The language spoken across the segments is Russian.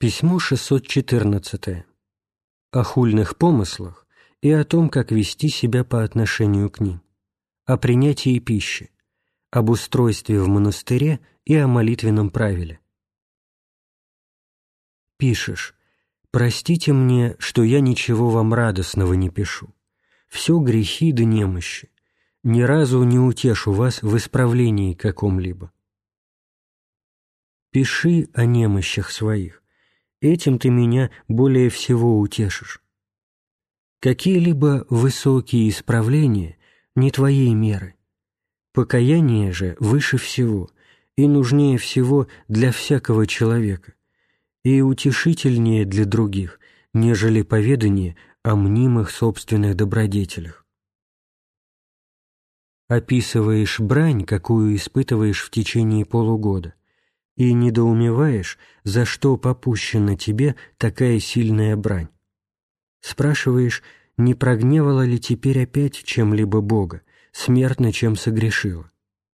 Письмо 614. О хульных помыслах и о том, как вести себя по отношению к ним, о принятии пищи, об устройстве в монастыре и о молитвенном правиле. Пишешь: «Простите мне, что я ничего вам радостного не пишу. Все грехи да немощи. Ни разу не утешу вас в исправлении каком-либо». Пиши о немощах своих. Этим ты меня более всего утешишь. Какие-либо высокие исправления не твоей меры. Покаяние же выше всего и нужнее всего для всякого человека, и утешительнее для других, нежели поведание о мнимых собственных добродетелях. Описываешь брань, какую испытываешь в течение полугода, и недоумеваешь, за что попущена тебе такая сильная брань. Спрашиваешь, не прогневала ли теперь опять чем-либо Бога, смертно чем согрешила.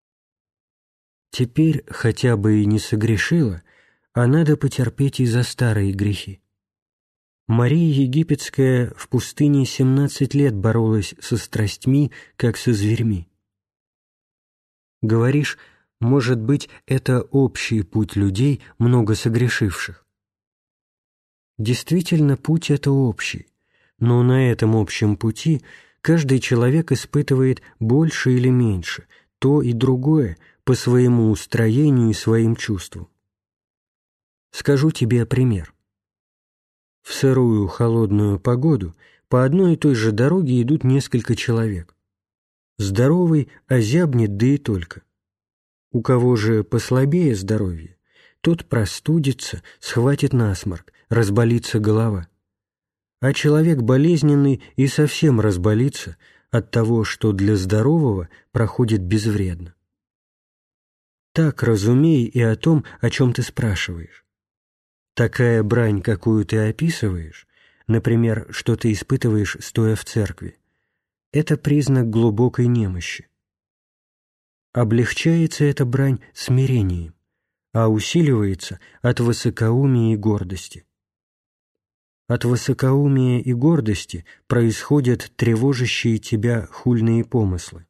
Теперь хотя бы и не согрешила, а надо потерпеть и за старые грехи. Мария Египетская в пустыне 17 лет боролась со страстьми, как со зверьми. Говоришь, может быть, это общий путь людей, много согрешивших. Действительно, путь это общий, но на этом общем пути каждый человек испытывает больше или меньше, то и другое по своему устроению и своим чувствам. Скажу тебе пример. В сырую холодную погоду по одной и той же дороге идут несколько человек. Здоровый озябнет, да и только. У кого же послабее здоровье, тот простудится, схватит насморк, разболится голова. А человек болезненный и совсем разболится от того, что для здорового проходит безвредно. Так разумей и о том, о чем ты спрашиваешь. Такая брань, какую ты описываешь, например, что ты испытываешь, стоя в церкви, это признак глубокой немощи. Облегчается эта брань смирением, а усиливается от высокоумия и гордости. От высокоумия и гордости происходят тревожащие тебя хульные помыслы.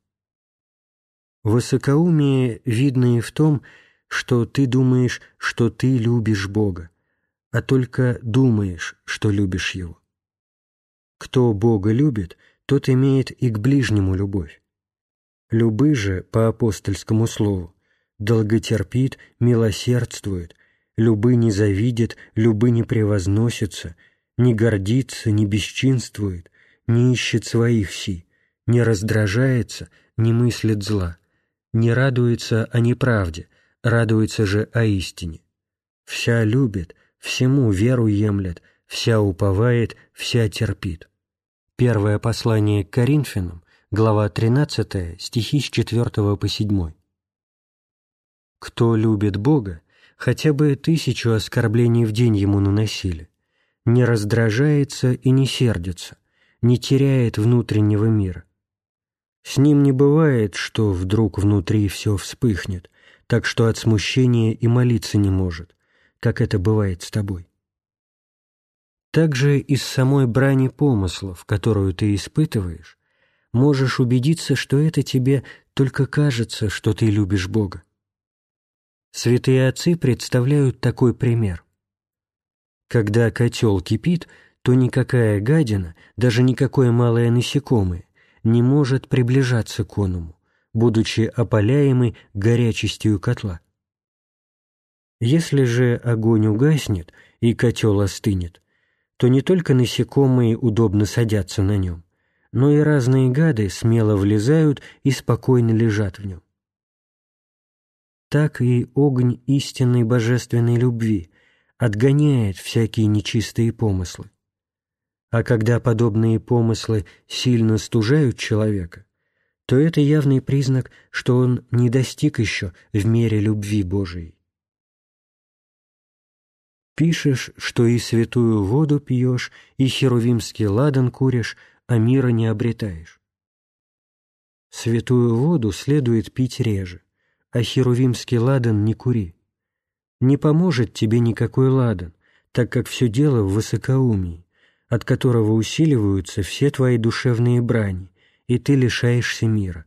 Высокоумие видно и в том, что ты думаешь, что ты любишь Бога, а только думаешь, что любишь Его. Кто Бога любит, тот имеет и к ближнему любовь. Любы же, по апостольскому слову, долготерпит, милосердствует, любы не завидит, любы не превозносится, не гордится, не бесчинствует, не ищет своих си, не раздражается, не мыслит зла, не радуется о неправде, радуется же о истине. Вся любит, всему веру емлет, вся уповает, вся терпит. Первое послание к Коринфянам, глава 13, стихи с 4 по 7. Кто любит Бога, хотя бы 1000 оскорблений в день ему наносили, не раздражается и не сердится, не теряет внутреннего мира. С ним не бывает, что вдруг внутри все вспыхнет, так что от смущения и молиться не может, как это бывает с тобой. Также из самой брани помыслов, которую ты испытываешь, можешь убедиться, что это тебе только кажется, что ты любишь Бога. Святые отцы представляют такой пример. Когда котел кипит, то никакая гадина, даже никакое малое насекомое, не может приближаться к оному, будучи опаляемый горячестью котла. Если же огонь угаснет и котел остынет, то не только насекомые удобно садятся на нем, но и разные гады смело влезают и спокойно лежат в нем. Так и огонь истинной божественной любви отгоняет всякие нечистые помыслы. А когда подобные помыслы сильно стужают человека, то это явный признак, что он не достиг еще в мере любви Божией. Пишешь, что и святую воду пьешь, и херувимский ладан куришь, а мира не обретаешь. Святую воду следует пить реже, а херувимский ладан не кури. Не поможет тебе никакой ладан, так как все дело в высокоумии, от которого усиливаются все твои душевные брани, и ты лишаешься мира.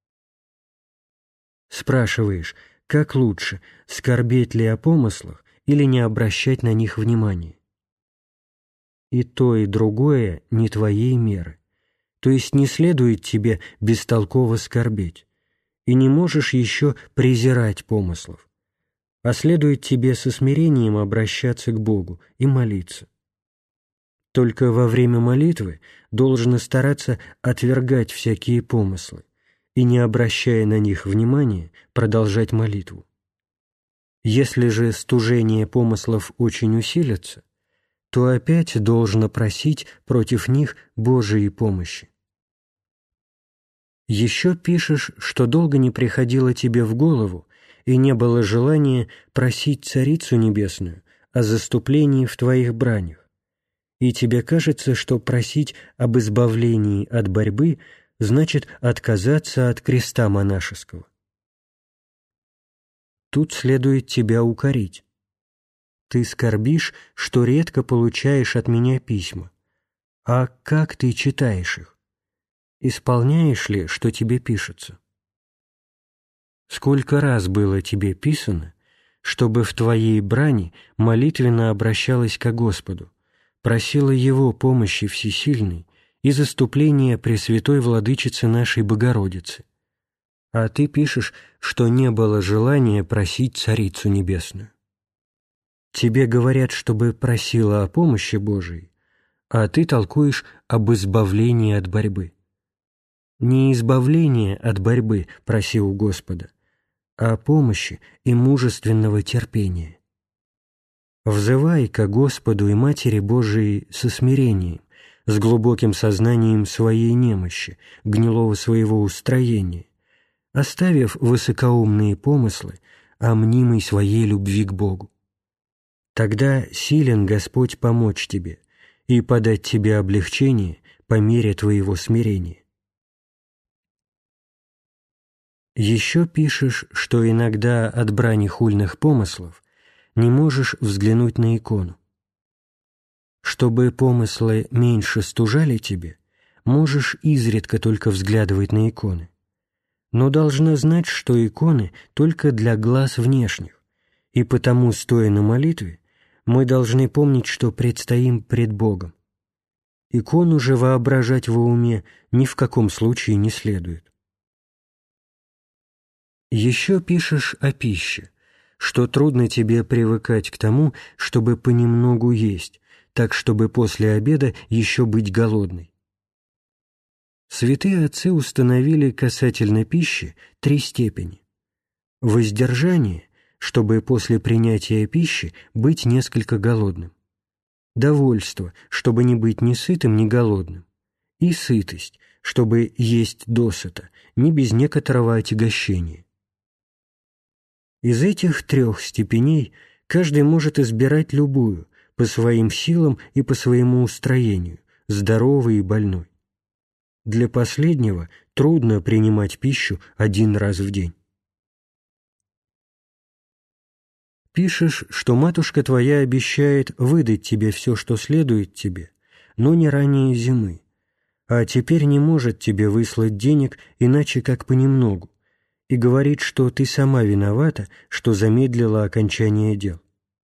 Спрашиваешь, как лучше, скорбеть ли о помыслах или не обращать на них внимания? И то, и другое не твоей меры, то есть не следует тебе бестолково скорбеть, и не можешь еще презирать помыслов, а следует тебе со смирением обращаться к Богу и молиться. Только во время молитвы должно стараться отвергать всякие помыслы и, не обращая на них внимания, продолжать молитву. Если же стужение помыслов очень усилится, то опять должно просить против них Божией помощи. Еще пишешь, что долго не приходило тебе в голову и не было желания просить Царицу Небесную о заступлении в твоих бранях, и тебе кажется, что просить об избавлении от борьбы значит отказаться от креста монашеского. Тут следует тебя укорить. Ты скорбишь, что редко получаешь от меня письма. А как ты читаешь их? Исполняешь ли, что тебе пишется? Сколько раз было тебе писано, чтобы в твоей брани молитвенно обращалась ко Господу, просила Его помощи всесильной и заступления Пресвятой Владычицы нашей Богородицы, а ты пишешь, что не было желания просить Царицу Небесную. Тебе говорят, чтобы просила о помощи Божией, а ты толкуешь об избавлении от борьбы. Не избавление от борьбы проси у Господа, а помощи и мужественного терпения. Взывай ко Господу и Матери Божией со смирением, с глубоким сознанием своей немощи, гнилого своего устроения, оставив высокоумные помыслы о мнимой своей любви к Богу. Тогда силен Господь помочь тебе и подать тебе облегчение по мере твоего смирения. Еще пишешь, что иногда от брани хульных помыслов не можешь взглянуть на икону. Чтобы помыслы меньше стужали тебе, можешь изредка только взглядывать на иконы. Но должна знать, что иконы только для глаз внешних, и потому, стоя на молитве, мы должны помнить, что предстоим пред Богом. Икону же воображать во уме ни в каком случае не следует. Еще пишешь о пище, что трудно тебе привыкать к тому, чтобы понемногу есть, так чтобы после обеда еще быть голодной. Святые отцы установили касательно пищи 3 степени. Воздержание, чтобы после принятия пищи быть несколько голодным. Довольство, чтобы не быть ни сытым, ни голодным. И сытость, чтобы есть досыта, не без некоторого отягощения. Из этих 3 степеней каждый может избирать любую, по своим силам и по своему устроению, здоровый и больной. Для последнего трудно принимать пищу 1 раз в день. Пишешь, что матушка твоя обещает выдать тебе все, что следует тебе, но не ранее зимы, а теперь не может тебе выслать денег иначе как понемногу, и говорит, что ты сама виновата, что замедлила окончание дел.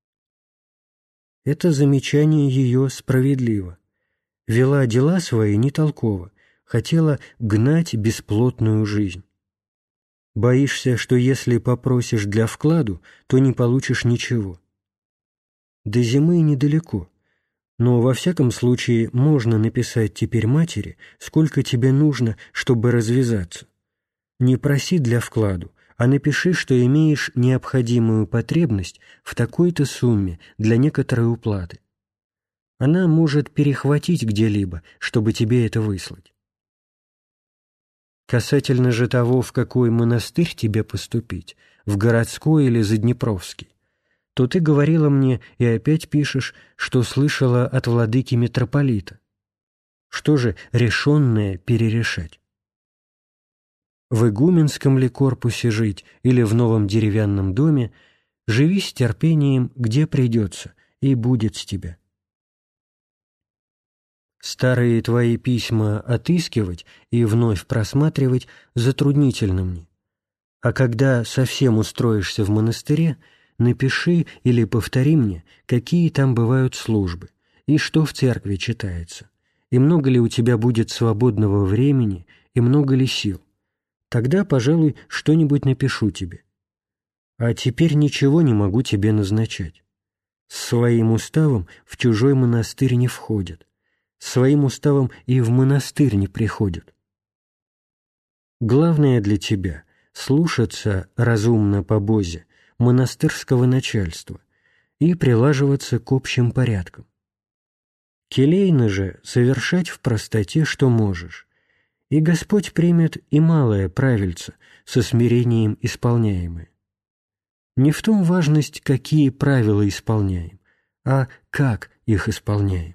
Это замечание ее справедливо. Вела дела свои нетолково, хотела гнать бесплотную жизнь. Боишься, что если попросишь для вкладу, то не получишь ничего. До зимы недалеко, но во всяком случае можно написать теперь матери, сколько тебе нужно, чтобы развязаться. Не проси для вкладу, а напиши, что имеешь необходимую потребность в такой-то сумме для некоторой уплаты. Она может перехватить где-либо, чтобы тебе это выслать. Касательно же того, в какой монастырь тебе поступить, в городской или заднепровский, то ты говорила мне и опять пишешь, что слышала от владыки митрополита. Что же решенное перерешать? В игуменском ли корпусе жить или в новом деревянном доме, живи с терпением, где придется, и будет с тебя. Старые твои письма отыскивать и вновь просматривать затруднительно мне. А когда совсем устроишься в монастыре, напиши или повтори мне, какие там бывают службы, и что в церкви читается, и много ли у тебя будет свободного времени, и много ли сил. Тогда, пожалуй, что-нибудь напишу тебе. А теперь ничего не могу тебе назначать. С своим уставом в чужой монастырь не входят, с своим уставом и в монастырь не приходят. Главное для тебя — слушаться разумно по Бозе монастырского начальства и прилаживаться к общим порядкам. Келейно же совершать в простоте, что можешь, и Господь примет и малое правильце, со смирением исполняемое. Не в том важность, какие правила исполняем, а как их исполняем.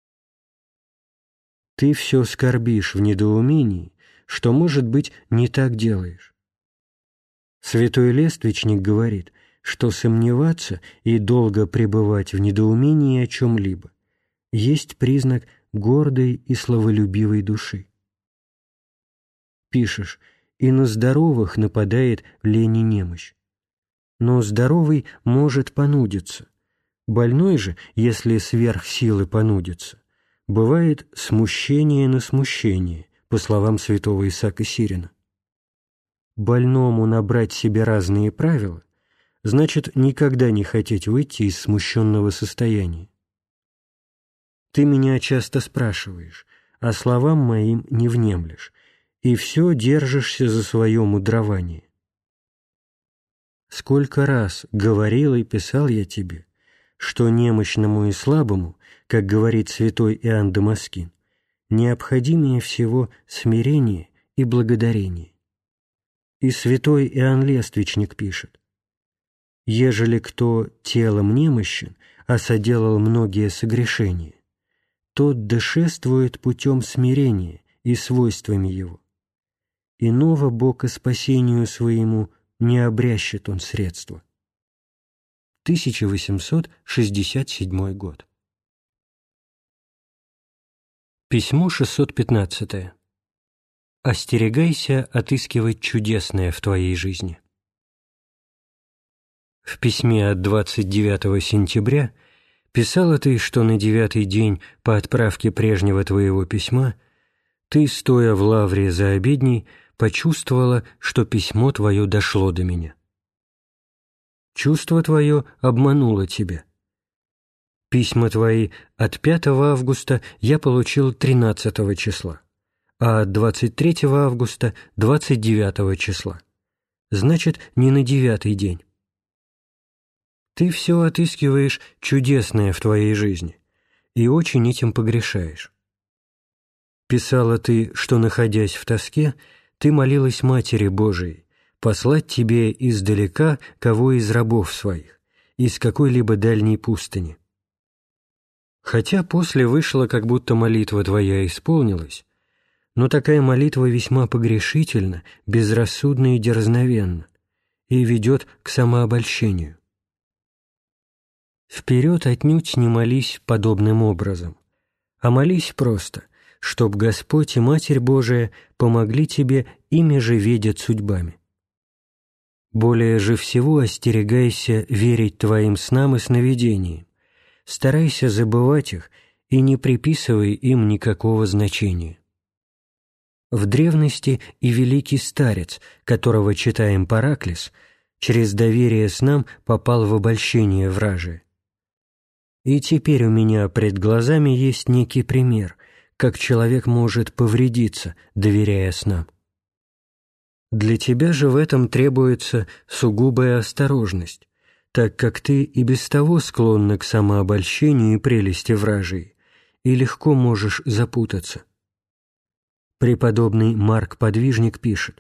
Ты все скорбишь в недоумении, что, может быть, не так делаешь. Святой Лествичник говорит, что сомневаться и долго пребывать в недоумении о чем-либо есть признак гордой и славолюбивой души. Пишешь, и на здоровых нападает лень и немощь. Но здоровый может понудиться. Больной же, если сверх силы понудится, бывает смущение на смущение, по словам святого Исаака Сирина. Больному набрать себе разные правила значит никогда не хотеть выйти из смущенного состояния. Ты меня часто спрашиваешь, а словам моим не внемлешь, и все держишься за свое мудрование. Сколько раз говорил и писал я тебе, что немощному и слабому, как говорит святой Иоанн Дамаскин, необходимее всего смирение и благодарение. И святой Иоанн Лествичник пишет: «Ежели кто телом немощен, а соделал многие согрешения, тот дошествует путем смирения и свойствами его. Иного Бога спасению своему не обрящет он средства». 1867 год. Письмо 615. Остерегайся отыскивать чудесное в твоей жизни. В письме от 29 сентября писала ты, что на 9-й день по отправке прежнего твоего письма ты, стоя в лавре за обедней, почувствовала, что письмо твое дошло до меня. Чувство твое обмануло тебя. Письма твои от 5 августа я получил 13 числа, а от 23 августа – 29 числа. Значит, не на 9-й день. Ты все отыскиваешь чудесное в твоей жизни и очень этим погрешаешь. Писала ты, что, находясь в тоске, ты молилась Матери Божией послать тебе издалека кого из рабов своих, из какой-либо дальней пустыни. Хотя после вышло, как будто молитва твоя исполнилась, но такая молитва весьма погрешительна, безрассудна и дерзновенна, и ведет к самообольщению. Вперед отнюдь не молись подобным образом, а молись просто, чтоб Господь и Матерь Божия помогли тебе ими же ведать судьбами. Более же всего остерегайся верить твоим снам и сновидениям, старайся забывать их и не приписывай им никакого значения. В древности и великий старец, которого читаем Параклис, через доверие снам попал в обольщение вражие. И теперь у меня пред глазами есть некий пример, как человек может повредиться, доверяя снам. Для тебя же в этом требуется сугубая осторожность, так как ты и без того склонна к самообольщению и прелести вражьей, и легко можешь запутаться. Преподобный Марк Подвижник пишет: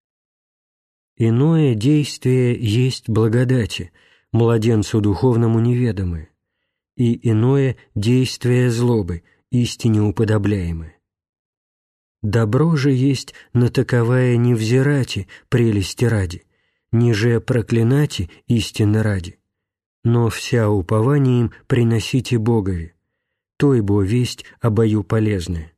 «Иное действие есть благодати, младенцу духовному неведомое, и иное действие злобы, истине уподобляемое. Добро же есть на таковая не взирати прелести ради, ниже проклинати истины ради, но вся упованием приносите Богови, той бо весть обою полезная».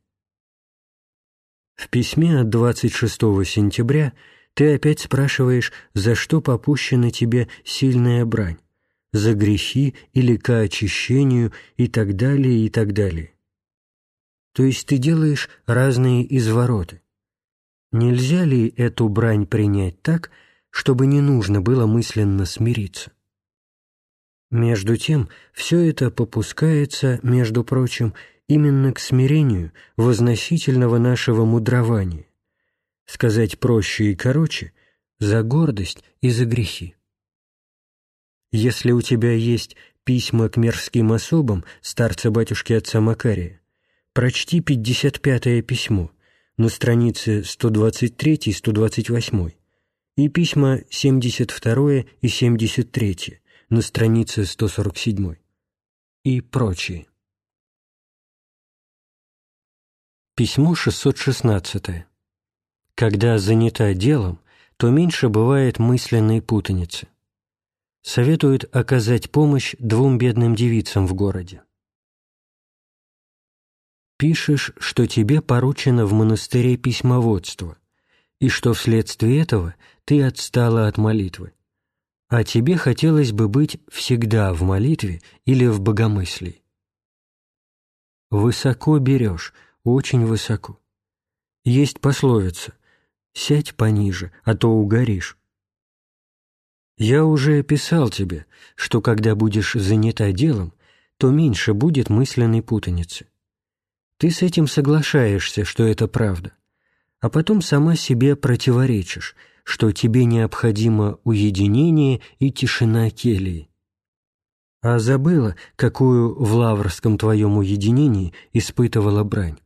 В письме от 26 сентября ты опять спрашиваешь, за что попущена тебе сильная брань, за грехи или ко очищению и так далее, и так далее. То есть ты делаешь разные извороты. Нельзя ли эту брань принять так, чтобы не нужно было мысленно смириться? Между тем, все это попускается, между прочим, именно к смирению возносительного нашего мудрования, сказать проще и короче, за гордость и за грехи. Если у тебя есть письма к мирским особам старца-батюшки отца Макария, прочти 55-е письмо на странице 123 и 128 и письма 72 и 73 на странице 147 и прочие. Письмо 616. Когда занята делом, то меньше бывает мысленной путаницы. Советует оказать помощь 2 бедным девицам в городе. Пишешь, что тебе поручено в монастыре письмоводство, и что вследствие этого ты отстала от молитвы, а тебе хотелось бы быть всегда в молитве или в богомыслии. Высоко берешь, очень высоко. Есть пословица: «Сядь пониже, а то угоришь». Я уже писал тебе, что когда будешь занята делом, то меньше будет мысленной путаницы. Ты с этим соглашаешься, что это правда, а потом сама себе противоречишь, что тебе необходимо уединение и тишина кельи. А забыла, какую в лаврском твоем уединении испытывала брань.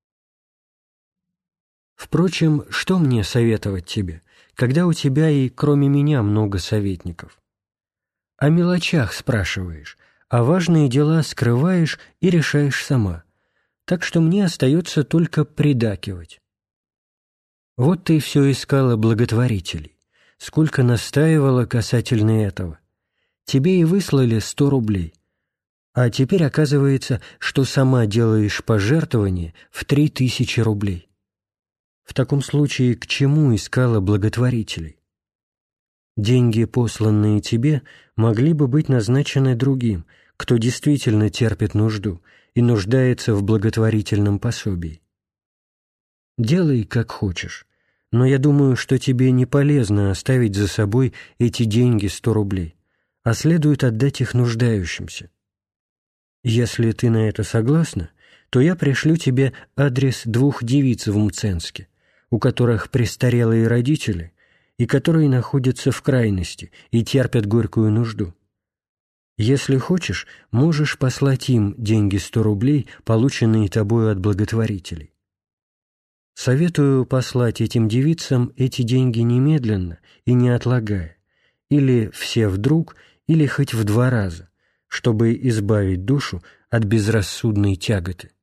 Впрочем, что мне советовать тебе, когда у тебя и кроме меня много советников? О мелочах спрашиваешь, а важные дела скрываешь и решаешь сама, так что мне остается только придакивать. Вот ты все искала благотворителей, сколько настаивала касательно этого. Тебе и выслали 100 рублей, а теперь оказывается, что сама делаешь пожертвование в 3000 рублей. В таком случае к чему искала благотворителей? Деньги, посланные тебе, могли бы быть назначены другим, кто действительно терпит нужду и нуждается в благотворительном пособии. Делай, как хочешь, но я думаю, что тебе не полезно оставить за собой эти деньги 100 рублей, а следует отдать их нуждающимся. Если ты на это согласна, то я пришлю тебе адрес 2 девиц в Мценске, у которых престарелые родители и которые находятся в крайности и терпят горькую нужду. Если хочешь, можешь послать им деньги 100 рублей, полученные тобою от благотворителей. Советую послать этим девицам эти деньги немедленно и не отлагая, или все вдруг, или хоть в 2 раза, чтобы избавить душу от безрассудной тяготы.